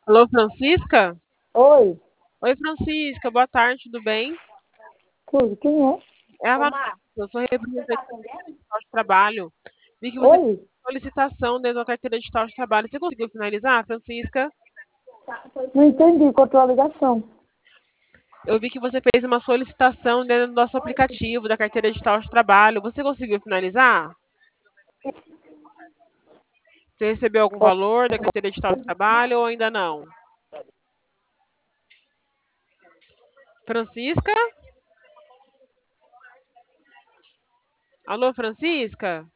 Alô, Francisca? Oi, Oi, Francisca, boa tarde, tudo bem? tudo, quem é? É a Vanessa, eu sou representante de trabalho. Vi que você fez Oi, solicitação dentro da carteira digital de trabalho. Você conseguiu finalizar, Francisca? não entendi qual a tua ligação. Eu vi que você fez uma solicitação dentro do nosso aplicativo da carteira digital de trabalho. Você conseguiu finalizar? Você recebeu algum valor da carteira digital de trabalho ou ainda não? Francisca? Alô, Francisca?